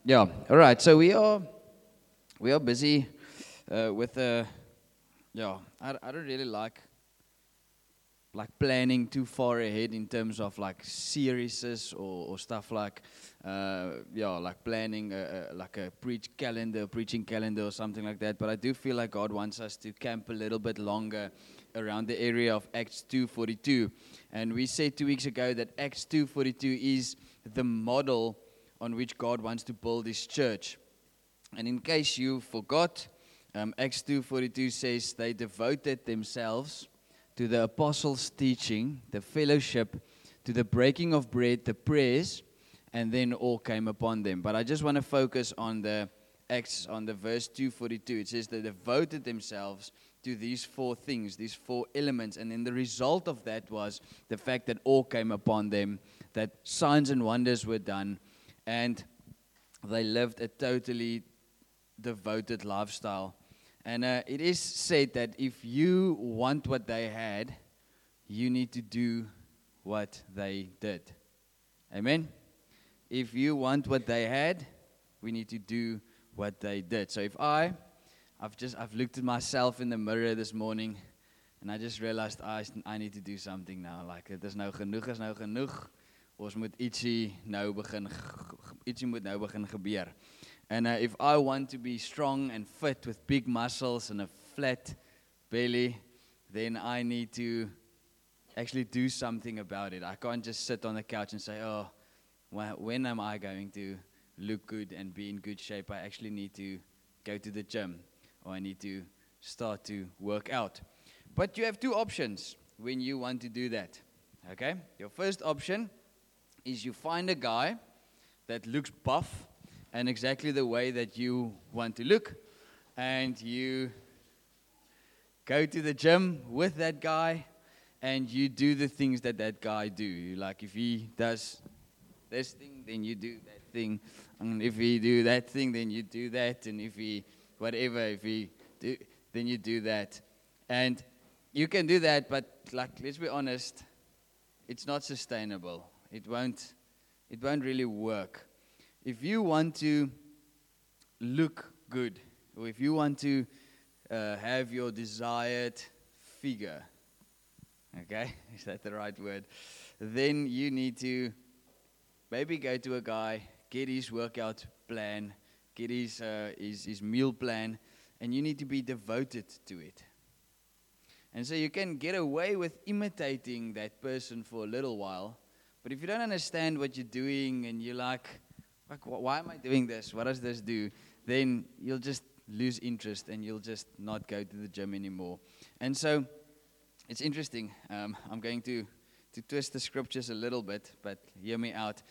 Yeah. All right. So we are busy with yeah. I don't really like planning too far ahead in terms of like series or stuff like yeah, like planning like a preaching calendar or something like that. But I do feel like God wants us to camp a little bit longer around the area of Acts 2:42, and we said 2 weeks ago that Acts 2:42 is the model on which God wants to build His church. And in case you forgot, Acts 2:42 says they devoted themselves to the apostles' teaching, the fellowship, to the breaking of bread, the prayers, and then all came upon them. But I just want to focus on the Acts, on the verse 2:42. It says they devoted themselves to these four things, these four elements, and then the result of that was the fact that all came upon them, that signs and wonders were done, and they lived a totally devoted lifestyle. And it is said that if you want what they had, you need to do what they did. Amen? If you want what they had, we need to do what they did. So if I've looked at myself in the mirror this morning, and I just realized I need to do something now. Like, het is nou genoeg. Ons moet ietsie moet nou begin gebeur. And if I want to be strong and fit with big muscles and a flat belly, then I need to actually do something about it. I can't just sit on the couch and say, oh, when am I going to look good and be in good shape? I actually need to go to the gym, or I need to start to work out. But you have two options when you want to do that. Okay? Your first option is you find a guy that looks buff and exactly the way that you want to look, and you go to the gym with that guy, and you do the things that guy do. Like, if he does this thing, then you do that thing, and if he do that thing, then you do that, and if he do, then you do that. And you can do that, but like, let's be honest, it's not sustainable. It won't really work. If you want to look good, or if you want to have your desired figure, okay, is that the right word? Then you need to maybe go to a guy, get his workout plan, get his meal plan, and you need to be devoted to it. And so you can get away with imitating that person for a little while, but if you don't understand what you're doing and you're like, why am I doing this? What does this do? Then you'll just lose interest and you'll just not go to the gym anymore. And so it's interesting. I'm going to twist the scriptures a little bit, but hear me out.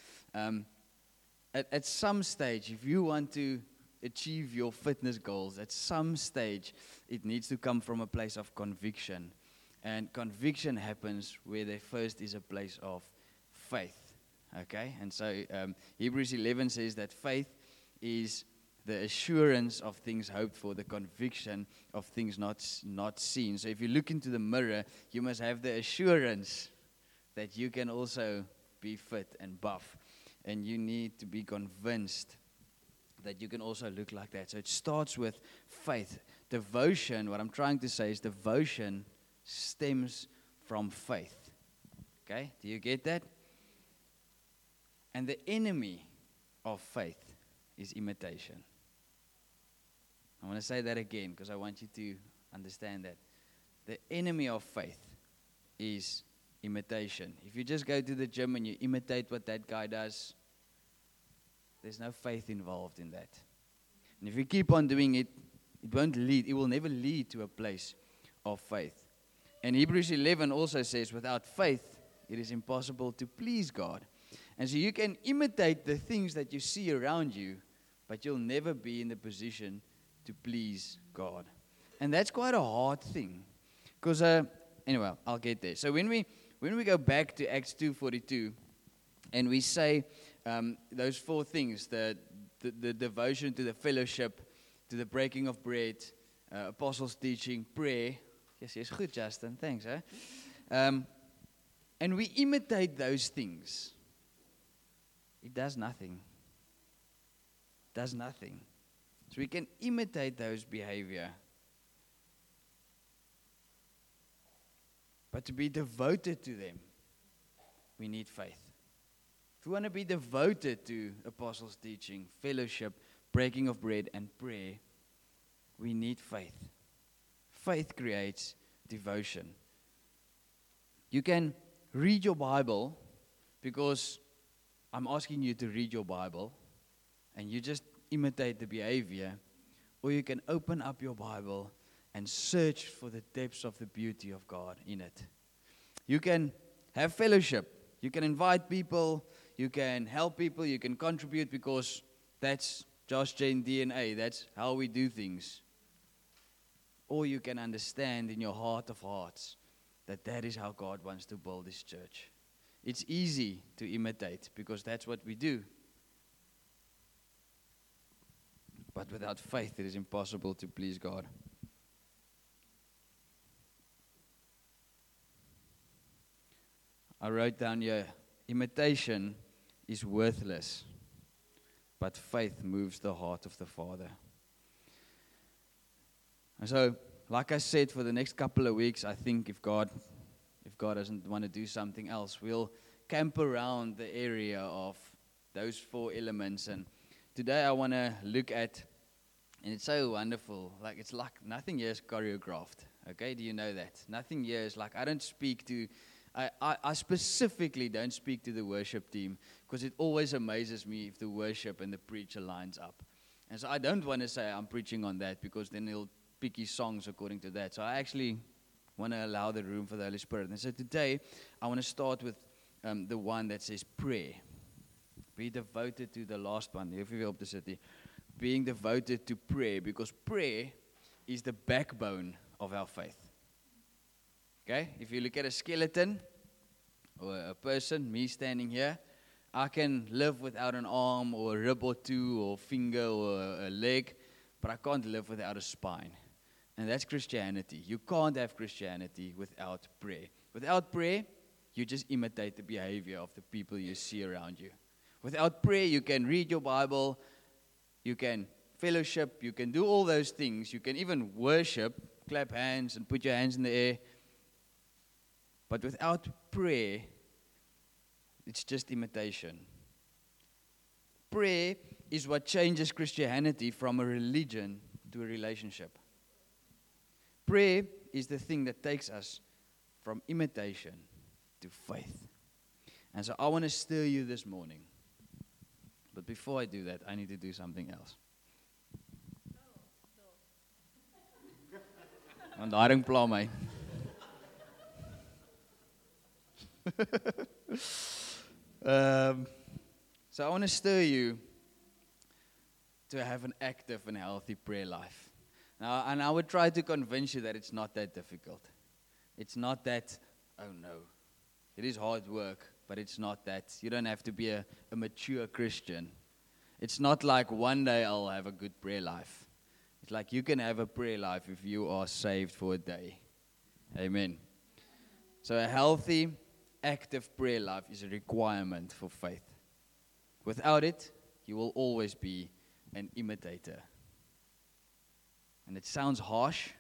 At some stage, if you want to achieve your fitness goals, at some stage, it needs to come from a place of conviction. And conviction happens where there first is a place of faith. Okay, and so Hebrews 11 says that faith is the assurance of things hoped for, the conviction of things not seen. So if you look into the mirror, you must have the assurance that you can also be fit and buff. And you need to be convinced that you can also look like that. So it starts with faith. Devotion, what I'm trying to say is devotion stems from faith. Okay, do you get that? And the enemy of faith is imitation. I want to say that again because I want you to understand that. The enemy of faith is imitation. If you just go to the gym and you imitate what that guy does, there's no faith involved in that. And if you keep on doing it, it will never lead to a place of faith. And Hebrews 11 also says, without faith, it is impossible to please God. And so you can imitate the things that you see around you, but you'll never be in the position to please God. And that's quite a hard thing. Because, anyway, I'll get there. So when we go back to Acts 2:42, and we say those four things, the devotion to the fellowship, to the breaking of bread, apostles' teaching, prayer. Yes, good, Justin. Thanks, and we imitate those things. It does nothing. does nothing. So we can imitate those behavior. But to be devoted to them, we need faith. If we want to be devoted to apostles' teaching, fellowship, breaking of bread, and prayer, we need faith. Faith creates devotion. You can read your Bible because I'm asking you to read your Bible and you just imitate the behavior, or you can open up your Bible and search for the depths of the beauty of God in it. You can have fellowship. You can invite people. You can help people. You can contribute because that's Josh Jane DNA. That's how we do things. Or you can understand in your heart of hearts that that is how God wants to build His church. It's easy to imitate because that's what we do. But without faith, it is impossible to please God. I wrote down here, imitation is worthless, but faith moves the heart of the Father. And so, like I said, for the next couple of weeks, I think if God doesn't want to do something else, we'll camp around the area of those 4 elements. And today I want to look at, and it's so wonderful, it's like nothing here is choreographed. Okay, do you know that? Nothing here is like, I specifically don't speak to the worship team because it always amazes me if the worship and the preacher lines up. And so I don't want to say I'm preaching on that because then he'll pick his songs according to that. So I actually want to allow the room for the Holy Spirit. And so today I want to start with the one that says prayer. Be devoted to the last one. If you help the city, being devoted to prayer, because prayer is the backbone of our faith. Okay, if you look at a skeleton or a person, me standing here, I can live without an arm or a rib or two or finger or a leg, but I can't live without a spine. And that's Christianity. You can't have Christianity without prayer. Without prayer, you just imitate the behavior of the people you see around you. Without prayer, you can read your Bible, you can fellowship, you can do all those things. You can even worship, clap hands and put your hands in the air. But without prayer, it's just imitation. Prayer is what changes Christianity from a religion to a relationship. Prayer is the thing that takes us from imitation to faith. And so I want to stir you this morning. But before I do that, I need to do something else. Want daring pla my. So I want to stir you to have an active and healthy prayer life. Now, and I would try to convince you that it's not that difficult. It's not that, oh no, it is hard work, but it's not that. You don't have to be a mature Christian. It's not like one day I'll have a good prayer life. It's like you can have a prayer life if you are saved for a day. Amen. So a healthy, active prayer life is a requirement for faith. Without it, you will always be an imitator. And it sounds harsh,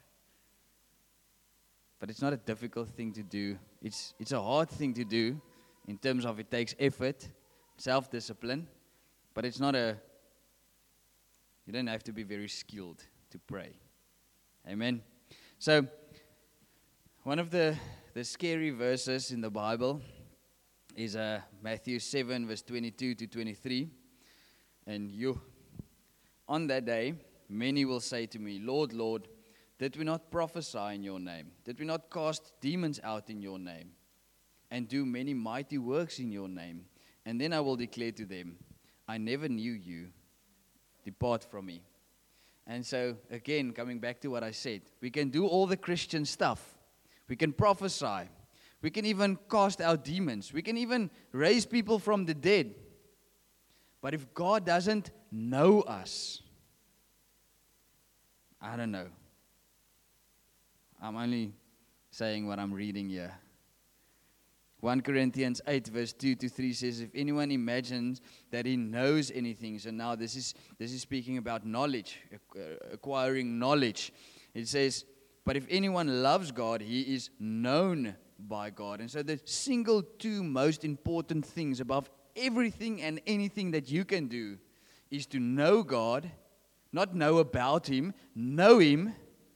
but it's not a difficult thing to do. It's a hard thing to do in terms of it takes effort, self-discipline, but it's not you don't have to be very skilled to pray. Amen. So, one of the scary verses in the Bible is Matthew 7, verse 22 to 23. And on that day, many will say to me, Lord, Lord, did we not prophesy in your name? Did we not cast demons out in your name? And do many mighty works in your name? And then I will declare to them, I never knew you. Depart from me. And so, again, coming back to what I said, we can do all the Christian stuff. We can prophesy. We can even cast out demons. We can even raise people from the dead. But if God doesn't know us, I don't know. I'm only saying what I'm reading here. 1 Corinthians 8 verse 2 to 3 says, if anyone imagines that he knows anything, so now this is speaking about knowledge, acquiring knowledge. It says, but if anyone loves God, he is known by God. And so the single two most important things above everything and anything that you can do is to know God, not know about Him, know Him,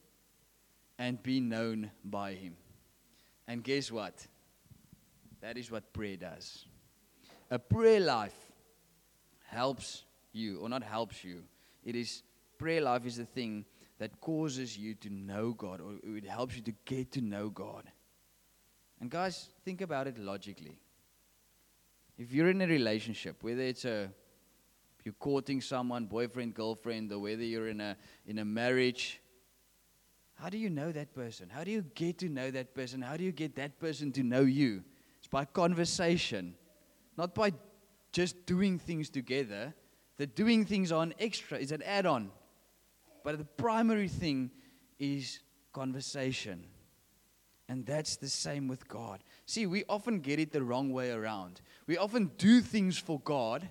and be known by Him. And guess what? That is what prayer does. A prayer life helps you, or not helps you. Prayer life is the thing that causes you to know God, or it helps you to get to know God. And guys, think about it logically. If you're in a relationship, whether you're courting someone, boyfriend, girlfriend, or whether you're in a marriage, how do you know that person? How do you get to know that person? How do you get that person to know you? It's by conversation, not by just doing things together. The doing things are an extra, it's an add-on. But the primary thing is conversation. And that's the same with God. See, we often get it the wrong way around. We often do things for God,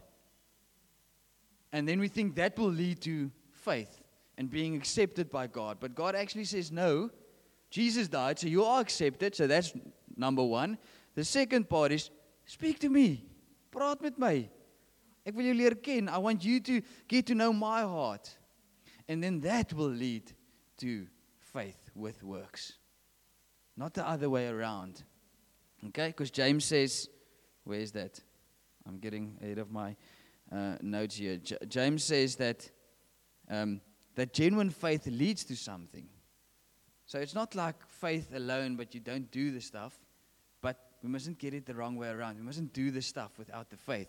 and then we think that will lead to faith and being accepted by God. But God actually says, no, Jesus died, so you are accepted. So that's number one. The second part is, speak to me. Praat met my. Ek wil jou leer ken. I want you to get to know my heart. And then that will lead to faith with works. Not the other way around. Okay? Because James says, where is that? I'm getting ahead of my notes here. James says that genuine faith leads to something. So it's not like faith alone, but you don't do the stuff. But we mustn't get it the wrong way around. We mustn't do the stuff without the faith.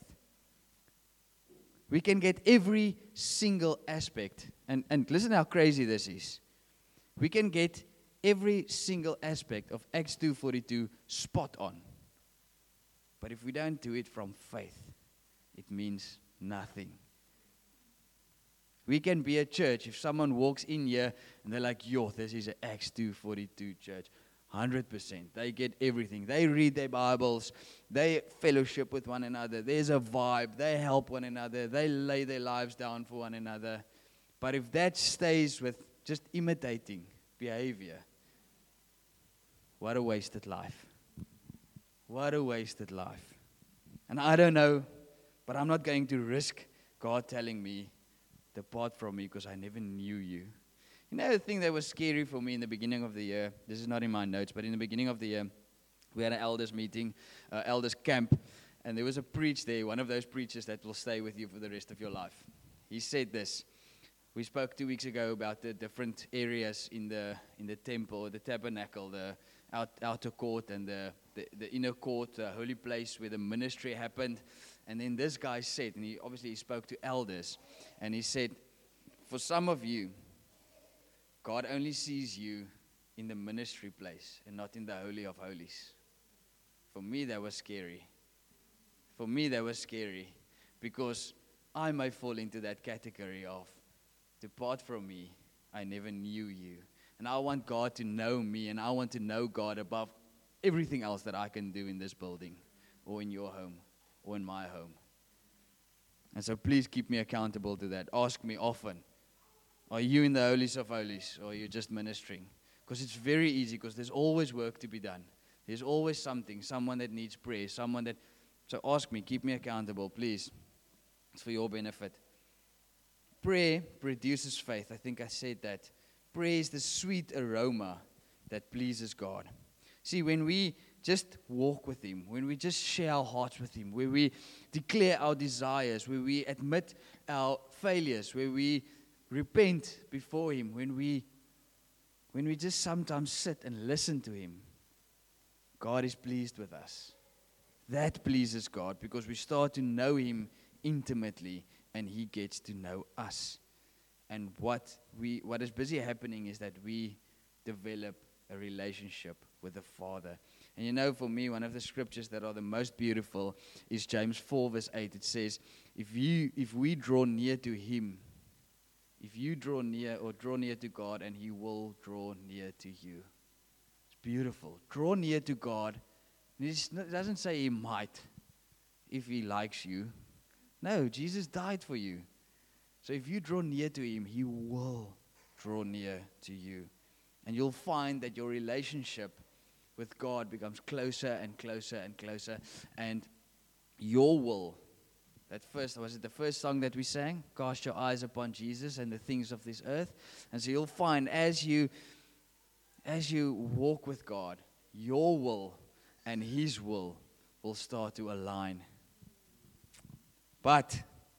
We can get every single aspect. And listen how crazy this is. We can get every single aspect of Acts 2:42 spot on. But if we don't do it from faith, it means nothing. We can be a church. If someone walks in here and they're like, yo, this is an Acts 2:42 church. 100%. They get everything. They read their Bibles. They fellowship with one another. There's a vibe. They help one another. They lay their lives down for one another. But if that stays with just imitating behavior, what a wasted life. What a wasted life. And I don't know, but I'm not going to risk God telling me, depart from me because I never knew you. You know, the thing that was scary for me in the beginning of the year, this is not in my notes, but in the beginning of the year, we had an elders meeting, elders camp, and there was a preach there, one of those preachers that will stay with you for the rest of your life. He said this. We spoke 2 weeks ago about the different areas in the temple, the tabernacle, the outer court and the inner court, the holy place where the ministry happened. And then this guy said, and he spoke to elders, and he said, for some of you, God only sees you in the ministry place and not in the Holy of Holies. For me, that was scary. Because I may fall into that category of, depart from me, I never knew you. And I want God to know me, and I want to know God above everything else that I can do in this building, or in your home, or in my home. And so please keep me accountable to that. Ask me often. Are you in the holies of holies, or are you just ministering? Because it's very easy, because there's always work to be done. There's always someone that needs prayer, so ask me, keep me accountable, please. It's for your benefit. Prayer produces faith. I think I said that. Prayer is the sweet aroma that pleases God. See, when we just walk with Him, when we just share our hearts with Him, where we declare our desires, where we admit our failures, where we repent before Him, when we just sometimes sit and listen to Him, God is pleased with us. That pleases God because we start to know Him intimately and He gets to know us. And what is busy happening is that we develop a relationship with the Father. And you know, for me, one of the scriptures that are the most beautiful is James 4 verse 8. It says, if we draw near to Him, if you draw near to God, and He will draw near to you. It's beautiful. Draw near to God, It doesn't say he might if he likes you. No, Jesus died for you. So if you draw near to him, he will draw near to you. And you'll find that your relationship with God becomes closer and closer and closer. And your will, was it the first song that we sang? Cast your eyes upon Jesus and the things of this earth. And so you'll find as you walk with God, your will and his will start to align. But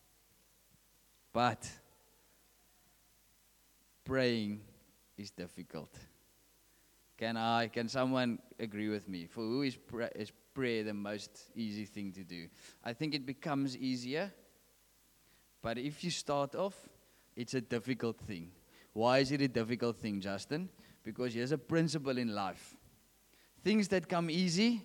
praying is difficult. Can someone agree with me? For who is prayer the most easy thing to do? I think it becomes easier, but if you start off, it's a difficult thing. Why is it a difficult thing, Justin? Because here's a principle in life. Things that come easy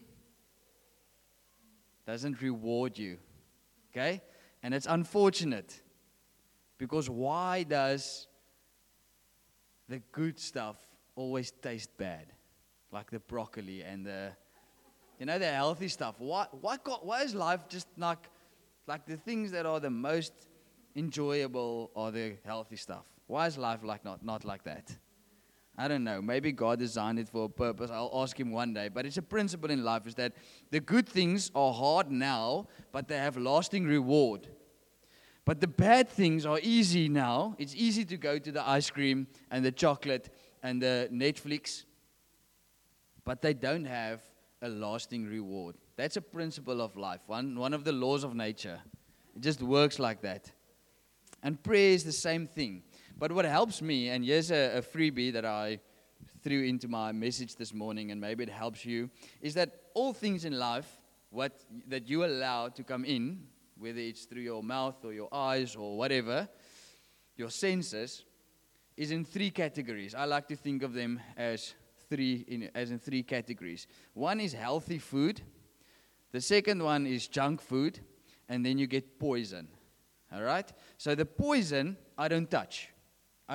doesn't reward you. Okay? And it's unfortunate. Because why does the good stuff always taste bad? Like the broccoli and the healthy stuff. Why is life just like the things that are the most enjoyable are the healthy stuff? Why is life not like that? I don't know. Maybe God designed it for a purpose. I'll ask him one day. But it's a principle in life is that the good things are hard now, but they have lasting reward. But the bad things are easy now. It's easy to go to the ice cream and the chocolate and the Netflix, but they don't have a lasting reward. That's a principle of life, one of the laws of nature. It just works like that. And prayer is the same thing. But what helps me, and here's a freebie that I threw into my message this morning, and maybe it helps you, is that all things in life that you allow to come in, whether it's through your mouth or your eyes or whatever, your senses, is in three categories. I like to think of them as in three categories. One is healthy food. The second one is junk food. And then you get poison. All right? So the poison, I don't touch. I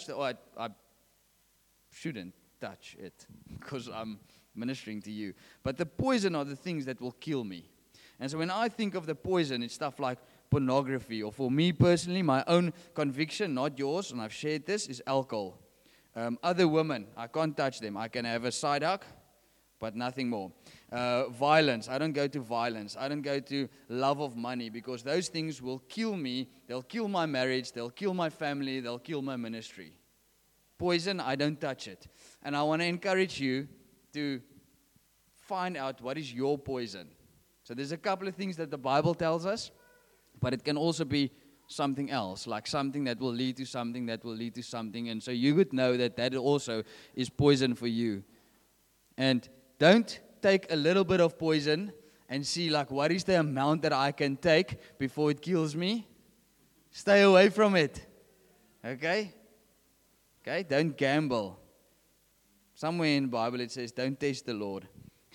shouldn't touch it because I'm ministering to you. But the poison are the things that will kill me. And so when I think of the poison, it's stuff like pornography, or for me personally, my own conviction, not yours, and I've shared this, is alcohol. Other women, I can't touch them. I can have a side hug, but nothing more. Violence, I don't go to violence. I don't go to love of money, because those things will kill me. They'll kill my marriage. They'll kill my family. They'll kill my ministry. Poison, I don't touch it. And I want to encourage you to find out what is your poison. So there's a couple of things that the Bible tells us, but it can also be something else, like something that will lead to something that will lead to something. And so you would know that also is poison for you. And don't take a little bit of poison and see like what is the amount that I can take before it kills me. Stay away from it. Okay? Okay? Don't gamble. Somewhere in the Bible it says, don't test the Lord.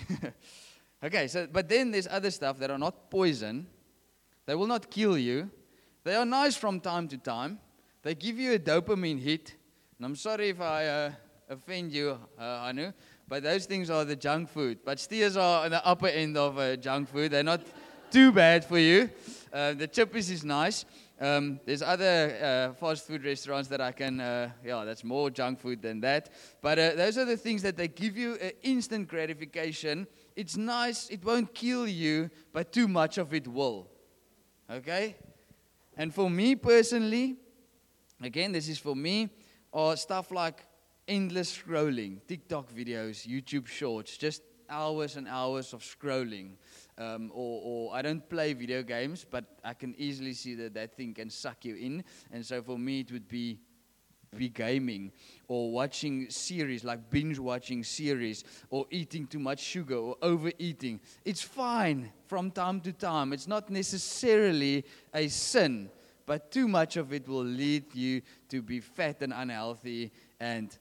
Okay, but then there's other stuff that are not poison. They will not kill you. They are nice from time to time. They give you a dopamine hit. And I'm sorry if I offend you, Anu, but those things are the junk food. But steers are on the upper end of junk food. They're not too bad for you. The chippies is nice. There's other fast food restaurants that I can, that's more junk food than that. But those are the things that they give you instant gratification. It's nice, it won't kill you, but too much of it will. Okay? And for me personally, again, this is for me, are stuff like endless scrolling, TikTok videos, YouTube shorts, just hours and hours of scrolling. Or I don't play video games, but I can easily see that thing can suck you in. And so for me, it would be gaming, or watching series, like binge watching series, or eating too much sugar, or overeating. It's fine from time to time. It's not necessarily a sin, but too much of it will lead you to be fat and unhealthy. And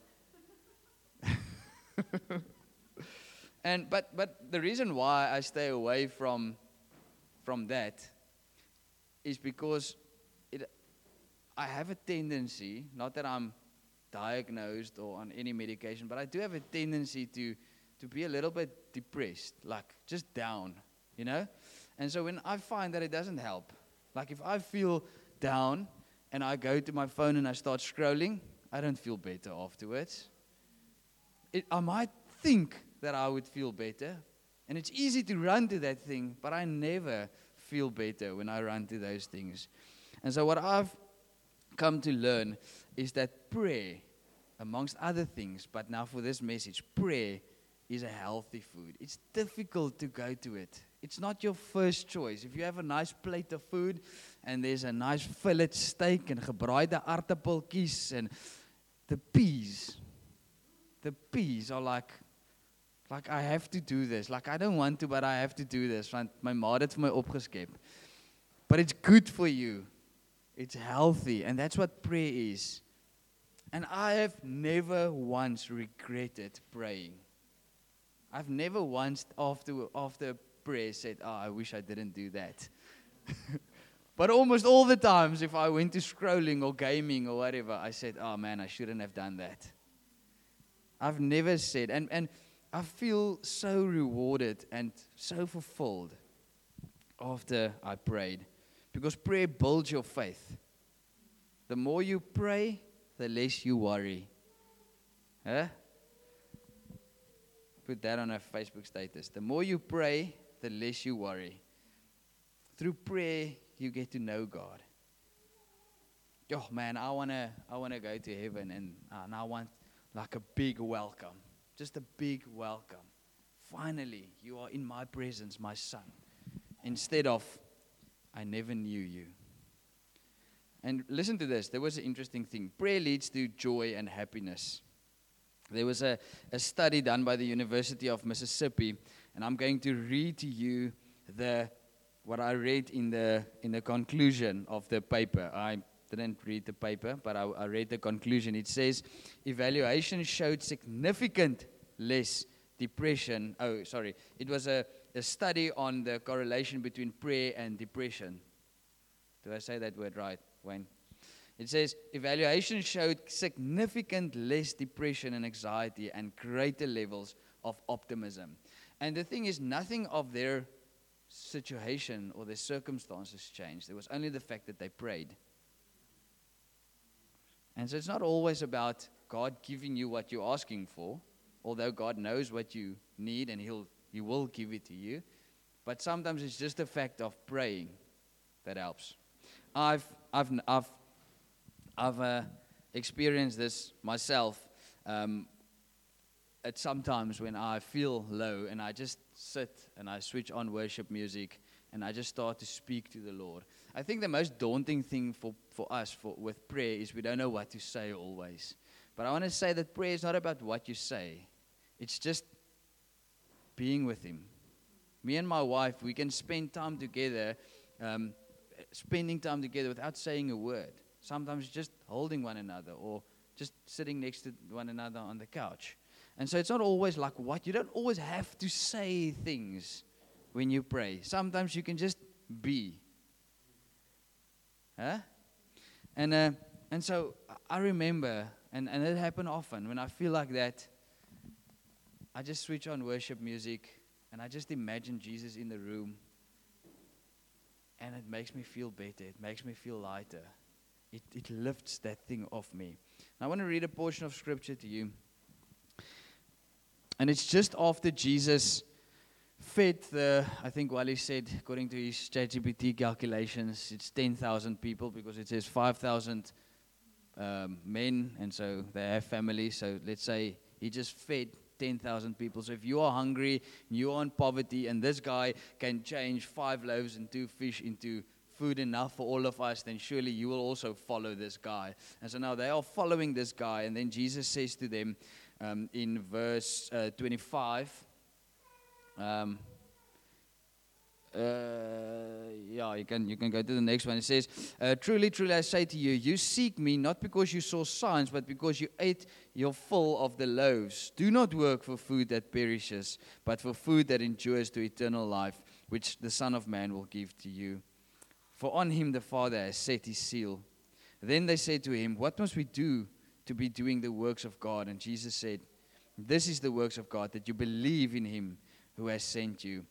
but the reason why I stay away from that is because I have a tendency, not that I'm diagnosed or on any medication, but I do have a tendency to to be a little bit depressed, like just down, you know? And so when I find that it doesn't help, like if I feel down and I go to my phone and I start scrolling, I don't feel better afterwards. I might think that I would feel better, and it's easy to run to that thing, but I never feel better when I run to those things. And so what I've come to learn is that prayer, amongst other things, but now for this message, prayer is a healthy food. It's difficult to go to it. It's not your first choice. If you have a nice plate of food and there's a nice fillet steak and gebraaide aardappeltjies and the peas are like I have to do this. Like I don't want to, but I have to do this. Want my ma het vir my opgeskep. But it's good for you. It's healthy, and that's what prayer is. And I have never once regretted praying. I've never once after prayer said, I wish I didn't do that. But almost all the times, if I went to scrolling or gaming or whatever, I said, oh man, I shouldn't have done that. I've never said, and I feel so rewarded and so fulfilled after I prayed. Because prayer builds your faith. The more you pray, the less you worry. Huh? Put that on a Facebook status. The more you pray, the less you worry. Through prayer, you get to know God. Oh man, I wanna go to heaven, and I want like a big welcome. Just a big welcome. Finally, you are in my presence, my son. Instead of, I never knew you. And listen to this. There was an interesting thing. Prayer leads to joy and happiness. There was a study done by the University of Mississippi, and I'm going to read to you what I read in the conclusion of the paper. I didn't read the paper, but I read the conclusion. It says, evaluation showed significant less depression. Oh, sorry. It was a study on the correlation between prayer and depression. Do I say that word right, Wayne? It says, evaluation showed significant less depression and anxiety and greater levels of optimism. And the thing is, nothing of their situation or their circumstances changed. It was only the fact that they prayed. And so it's not always about God giving you what you're asking for, although God knows what you need and He will give it to you. But sometimes it's just the fact of praying that helps. I've experienced this myself at sometimes when I feel low and I just sit and I switch on worship music and I just start to speak to the Lord. I think the most daunting thing for us with prayer is we don't know what to say always. But I want to say that prayer is not about what you say. It's just being with Him. Me and my wife, we can spend time together, spending time together without saying a word. Sometimes just holding one another or just sitting next to one another on the couch. And so it's not always like what. You don't always have to say things when you pray. Sometimes you can just be. Huh? And so I remember, and it happened often, when I feel like that, I just switch on worship music and I just imagine Jesus in the room. And it makes me feel better. It makes me feel lighter. It lifts that thing off me. And I want to read a portion of scripture to you. And it's just after Jesus fed I think Wally said, according to his ChatGPT calculations, it's 10,000 people because it says 5,000 men, and so they have families. So let's say he just fed 10,000 people. So if you are hungry, you are in poverty, and this guy can change 5 loaves and 2 fish into food enough for all of us, then surely you will also follow this guy. And so now they are following this guy, and then Jesus says to them in verse 25, you can go to the next one. It says, truly, truly, I say to you, you seek me not because you saw signs, but because you ate your fill of the loaves. Do not work for food that perishes, but for food that endures to eternal life, which the Son of Man will give to you. For on him the Father has set his seal. Then they said to him, what must we do to be doing the works of God? And Jesus said, This is the works of God, that you believe in him who has sent you.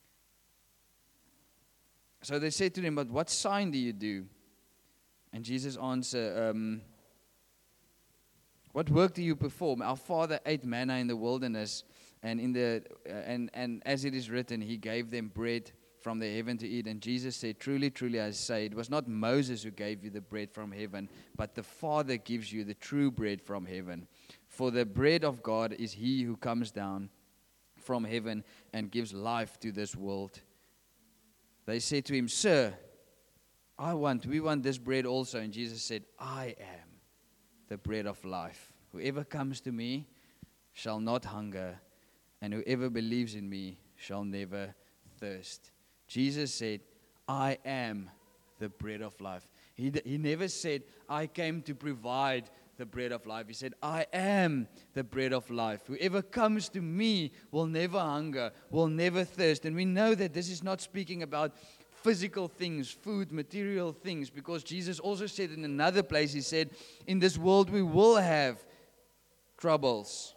So they said to him, but what sign do you do? And Jesus answered, what work do you perform? Our father ate manna in the wilderness, and and as it is written, he gave them bread from the heaven to eat. And Jesus said, truly, truly, I say, it was not Moses who gave you the bread from heaven, but the Father gives you the true bread from heaven. For the bread of God is he who comes down from heaven and gives life to this world. They said to him, Sir, we want this bread also. And Jesus said, I am the bread of life. Whoever comes to me shall not hunger, and whoever believes in me shall never thirst. Jesus said, I am the bread of life. He never said, I came to provide the bread of life. He said, I am the bread of life. Whoever comes to me will never hunger, will never thirst. And we know that this is not speaking about physical things, food, material things, because Jesus also said in another place, he said, in this world we will have troubles.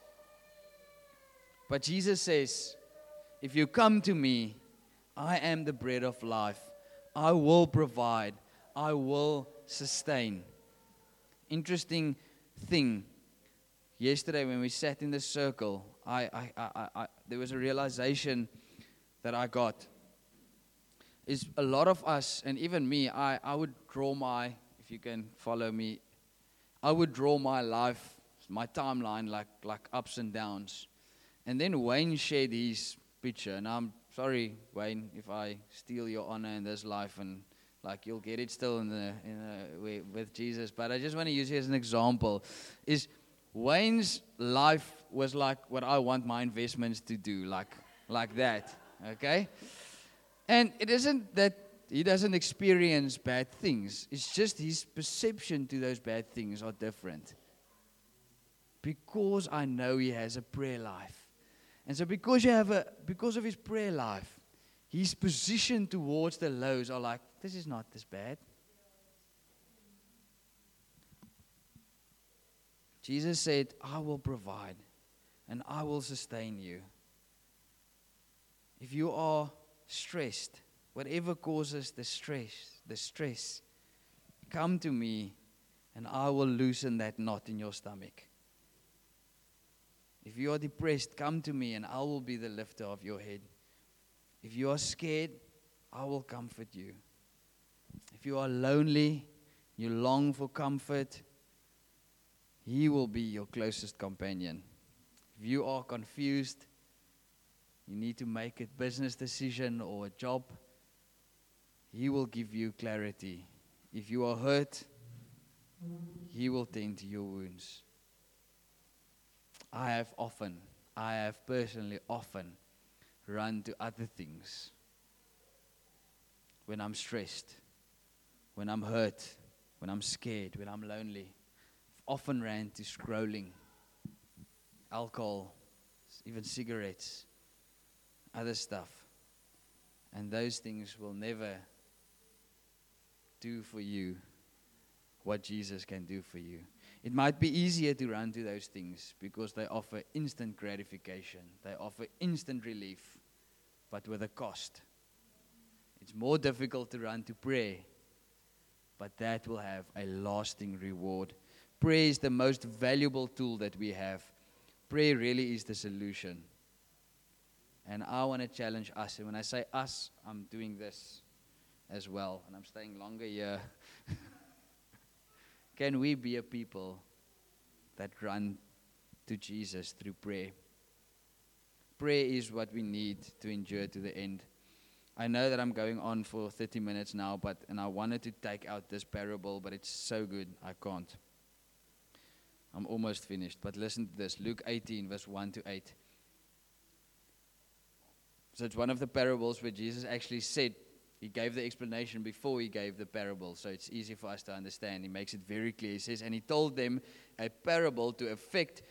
But Jesus says, if you come to me, I am the bread of life. I will provide. I will sustain. Interesting thing. Yesterday when we sat in the circle, there was a realization that I got. Is a lot of us, and even me, I would draw if you can follow me, I would draw my life, my timeline like ups and downs. And then Wayne shared his picture, and I'm sorry, Wayne, if I steal your honor in this life, and you'll get it still with Jesus. But I just want to use you as an example. Is Wayne's life was like what I want my investments to do, like that, okay? And it isn't that he doesn't experience bad things. It's just his perception to those bad things are different. Because I know he has a prayer life. And so because of his prayer life, his position towards the lows are like, this is not this bad. Jesus said, I will provide and I will sustain you. If you are stressed, whatever causes the stress, come to me and I will loosen that knot in your stomach. If you are depressed, come to me and I will be the lifter of your head. If you are scared, I will comfort you. If you are lonely, you long for comfort, he will be your closest companion. If you are confused, you need to make a business decision or a job, he will give you clarity. If you are hurt, he will tend to your wounds. I have personally often run to other things when I'm stressed, when I'm hurt, when I'm scared, when I'm lonely. I've often ran to scrolling, alcohol, even cigarettes, other stuff. And those things will never do for you what Jesus can do for you. It might be easier to run to those things because they offer instant gratification. They offer instant relief, but with a cost. It's more difficult to run to prayer, but that will have a lasting reward. Prayer is the most valuable tool that we have. Prayer really is the solution. And I want to challenge us. And when I say us, I'm doing this as well. And I'm staying longer here. Can we be a people that run to Jesus through prayer? Prayer is what we need to endure to the end. I know that I'm going on for 30 minutes now, and I wanted to take out this parable, but it's so good, I can't. I'm almost finished, but listen to this. Luke 18, verse 1 to 8. So it's one of the parables where Jesus actually said, he gave the explanation before he gave the parable, so it's easy for us to understand. He makes it very clear. He says, and he told them a parable to the effect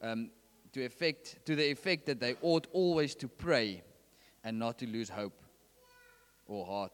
that they ought always to pray and not to lose hope or heart.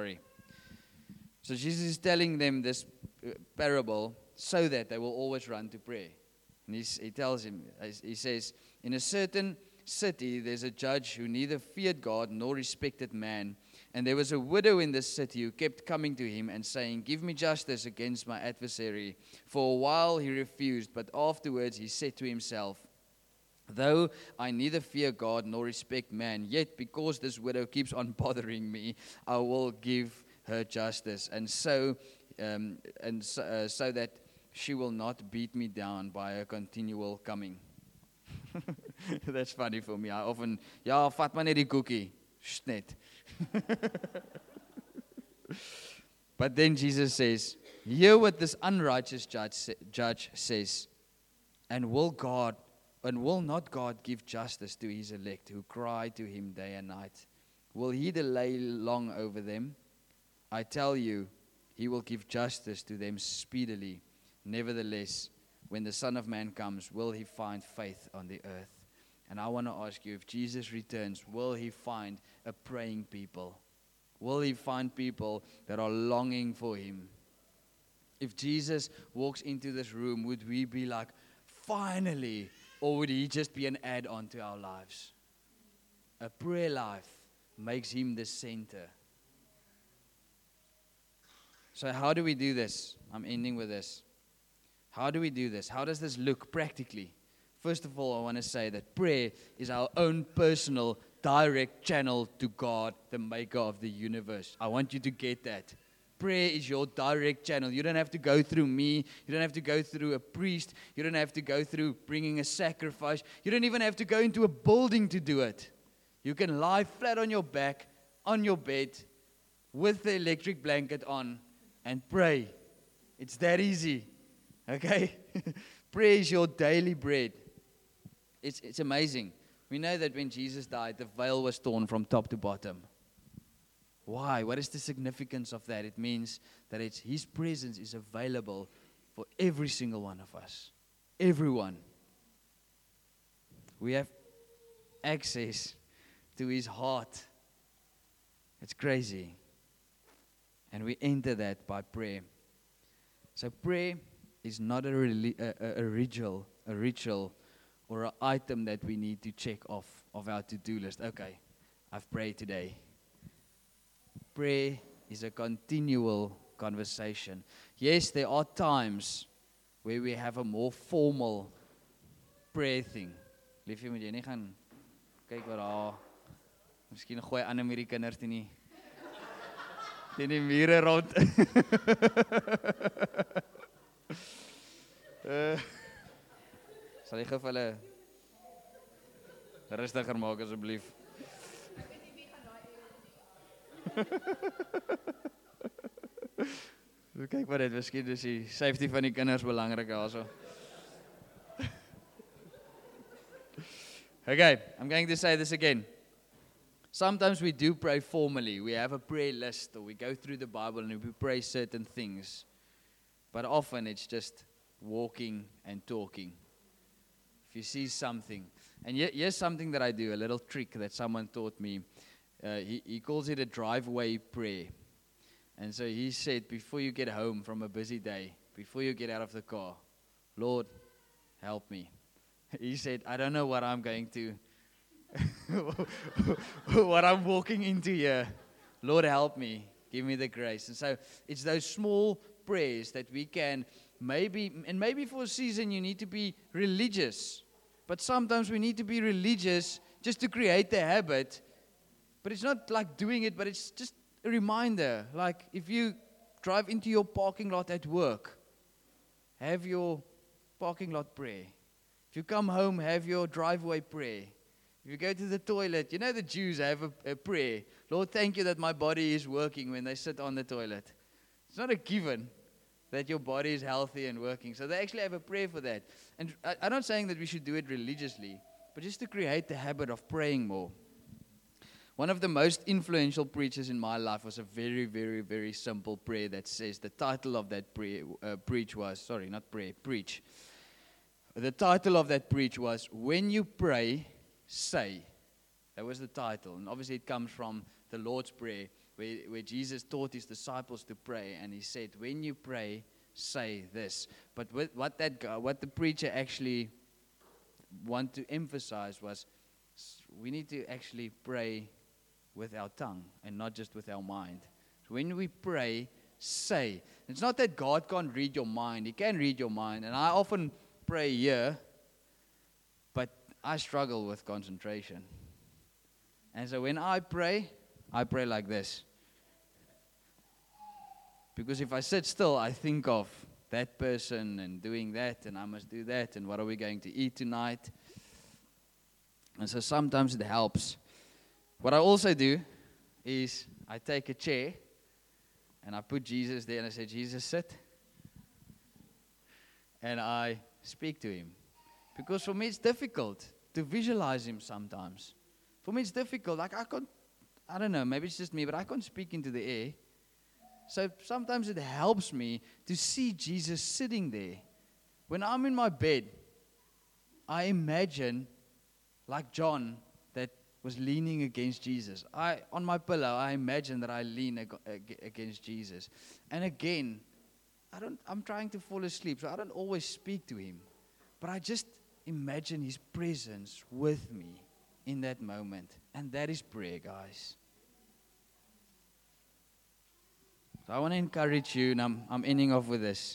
So Jesus is telling them this parable so that they will always run to prayer. And he tells him, he says, in a certain city there's a judge who neither feared God nor respected man. And there was a widow in this city who kept coming to him and saying, give me justice against my adversary. For a while he refused, but afterwards he said to himself, though I neither fear God nor respect man, yet because this widow keeps on bothering me, I will give her justice, so that she will not beat me down by her continual coming. That's funny for me. I often, vat maar net die koekie. Net. But then Jesus says, hear what this unrighteous judge says, and will not God give justice to his elect who cry to him day and night? Will he delay long over them? I tell you, he will give justice to them speedily. Nevertheless, when the Son of Man comes, will he find faith on the earth? And I want to ask you, if Jesus returns, will he find a praying people? Will he find people that are longing for him? If Jesus walks into this room, would we be like, finally? Or would he just be an add-on to our lives? A prayer life makes him the center. So how do we do this? I'm ending with this. How do we do this? How does this look practically? First of all, I want to say that prayer is our own personal, direct channel to God, the maker of the universe. I want you to get that. Prayer is your direct channel. You don't have to go through me. You don't have to go through a priest. You don't have to go through bringing a sacrifice. You don't even have to go into a building to do it. You can lie flat on your back, on your bed, with the electric blanket on, and pray. It's that easy. Okay? Prayer is your daily bread. It's amazing. We know that when Jesus died, the veil was torn from top to bottom. Why? What is the significance of that? It means that his presence is available for every single one of us. Everyone. We have access to his heart. It's crazy. And we enter that by prayer. So prayer is not a ritual or an item that we need to check off of our to-do list. Okay, I've prayed today. Prayer is a continual conversation. Yes, there are times where we have a more formal prayer thing. Liefie, moet jy nie gaan kyk wat daar, miskien gooi ander met die kinders teen die mure rond. Sal jy gou vir hulle rustiger maak asseblief? Kyk wat dit, miskien is die safety van die kinders belangrik also. Okay, I'm going to say this again. Sometimes we do pray formally. We have a prayer list, or we go through the Bible and we pray certain things. But often it's just walking and talking. If you see something. And here's something that I do, a little trick that someone taught me. He calls it a driveway prayer. And so he said, before you get home from a busy day, before you get out of the car, Lord, help me. He said, I don't know what I'm going to, what I'm walking into here. Lord, help me. Give me the grace. And so it's those small prayers that we can maybe for a season you need to be religious. But sometimes we need to be religious just to create the habit. But it's not like doing it, but it's just a reminder. Like if you drive into your parking lot at work, have your parking lot prayer. If you come home, have your driveway prayer. If you go to the toilet, you know the Jews have a prayer. Lord, thank you that my body is working when they sit on the toilet. It's not a given that your body is healthy and working. So they actually have a prayer for that. And I'm not saying that we should do it religiously, but just to create the habit of praying more. One of the most influential preachers in my life was a very, very, very simple prayer that says, the title of that preach. The title of that preach was, when you pray, say. That was the title. And obviously it comes from the Lord's Prayer, where Jesus taught his disciples to pray. And he said, when you pray, say this. But what the preacher actually want to emphasize was we need to actually pray with our tongue and not just with our mind. So when we pray, say. It's not that God can't read your mind. He can read your mind. And I often pray here, but I struggle with concentration. And so when I pray like this. Because if I sit still, I think of that person and doing that, and I must do that, and what are we going to eat tonight? And so sometimes it helps. What I also do is I take a chair, and I put Jesus there, and I say, Jesus, sit. And I speak to him. Because for me, it's difficult to visualize him sometimes. For me, it's difficult. Like, I don't know, maybe it's just me, but I can't speak into the air. So sometimes it helps me to see Jesus sitting there. When I'm in my bed, I imagine, like John, that was leaning against Jesus. On my pillow, I imagine that I lean against Jesus. And again, I'm trying to fall asleep, so I don't always speak to him. But I just imagine his presence with me in that moment. And that is prayer, guys. So I want to encourage you, and I'm ending off with this.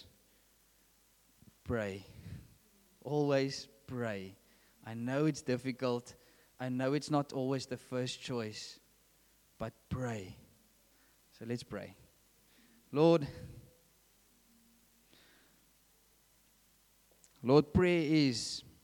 Pray. Always pray. I know it's difficult. I know it's not always the first choice. But pray. So let's pray. Lord, prayer is